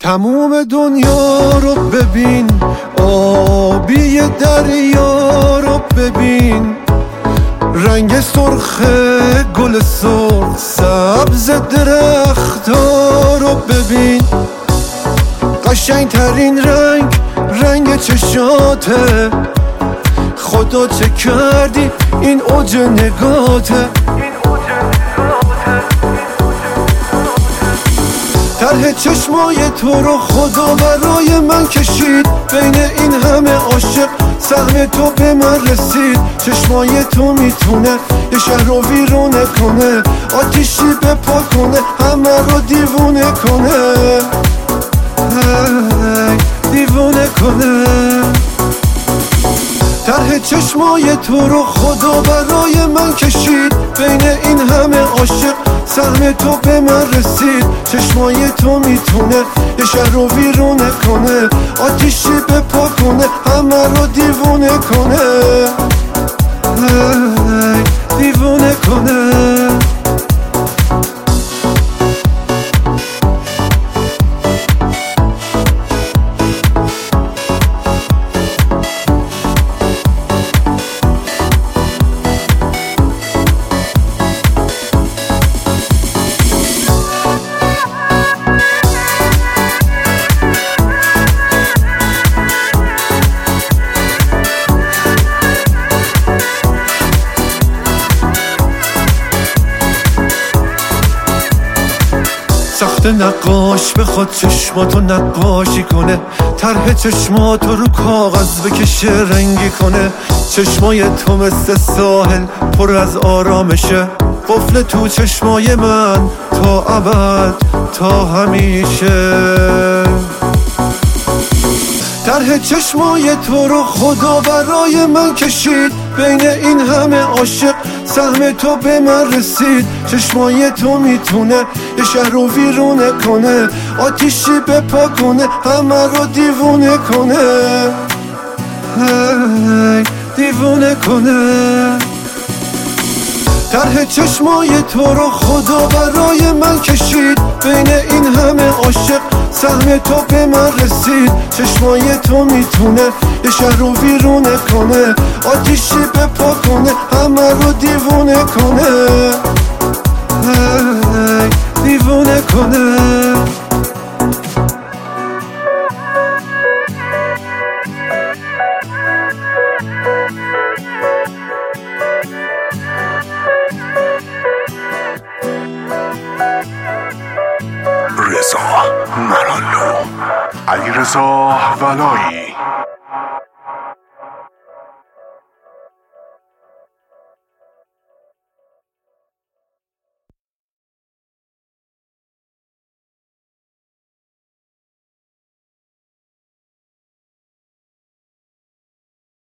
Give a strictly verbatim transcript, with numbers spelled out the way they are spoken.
تموم دنیا رو ببین، آبی دریا رو ببین، رنگ سرخ گل سرخ، سبز درخت‌ها رو ببین. قشنگ ترین رنگ رنگ چشاته، خدا چه کردی این اوج نگاته. طرح چشمای تو رو خدا برای من کشید، بین این همه عاشق سهم تو به من رسید. چشمای تو میتونه یه شهر رو ویرونه کنه، آتیشی بپا کنه، همه رو دیوونه کنه، دیوونه کنه. طرح چشمای تو رو خدا برای من کشید، بین این همه عاشق سهم تو به من رسید. چشمای تو میتونه یه شهر رو ویرونه کنه، آتیشی بپا کنه، همه رو دیوونه کنه، دیوونه کنه. سخت نقاش بخواد چشماتو نقاشی کنه، طرح چشماتو رو کاغذ بکشه رنگی کنه. چشمای تو مثل ساحل پر از آرامشه، قفل تو چشمای من تا ابد تا همیشه. طرح چشمای تو رو خدا برای من کشید، بین این همه عاشق سهم تو به من رسید. چشمای تو میتونه یه شهر رو ویرونه کنه، آتیشی بپا کنه، همه رو دیوونه کنه، دیوونه کنه. طرح چشمای تو رو خدا برای من کشید، بین این همه عاشق سهم تو به من رسید. چشمای تو میتونه یه شهر رو ویرونه کنه، آتیشی بپا کنه، همه رو دیوونه کنه، دیوونه کنه. رضا مرالو، علیرضا ولایی.